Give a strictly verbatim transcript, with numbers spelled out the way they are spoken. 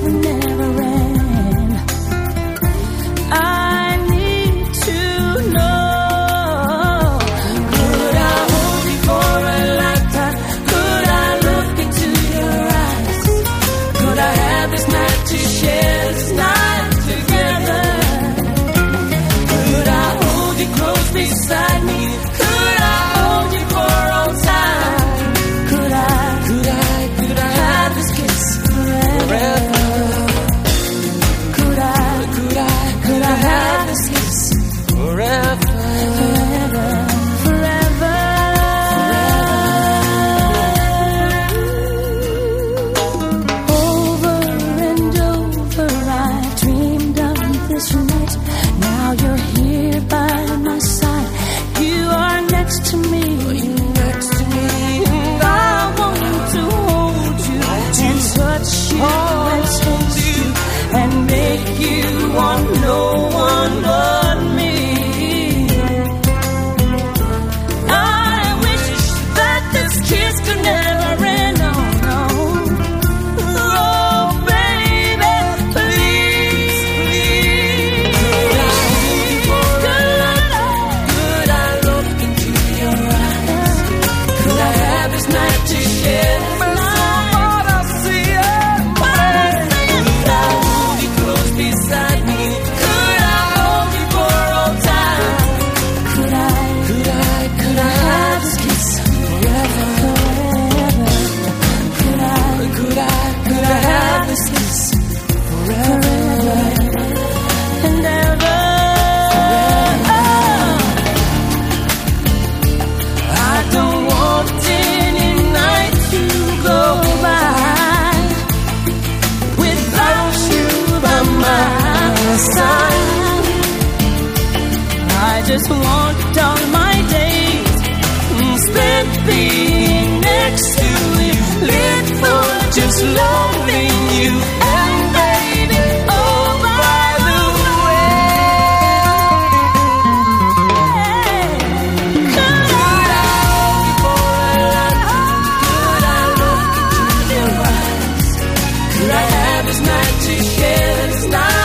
never end. I need to know, could I hold you for a lifetime? Could I look into your eyes? Could I have this night to share this night together? Could I hold you close beside me? Could I hold you for all time? Could I, could I, could I have this kiss forever? Could I, could I, could I have this kiss forever? Forever, forever, forever. Over and over I dreamed of this night. Now you're here by my side. You are next to me. Next to me. And I want to hold you and touch you and taste you and make you want no one but me. I wish that this kiss could never end. No, no. Oh, baby, please, please. Could I, could I look into your eyes? Could I have this night to share? Could I hold you close beside me? Could I hold you for all time? Could I, could I, could I have this kiss forever? Forever. Could I, could I, could I have this kiss forever and ever? I don't want any night to go by without you by my side. I just want all my days mm, spent being next to you, live for just loving you. And baby, oh by the way, could I hold you for a lifetime? Could I look into your eyes? Could I have this night to share this night?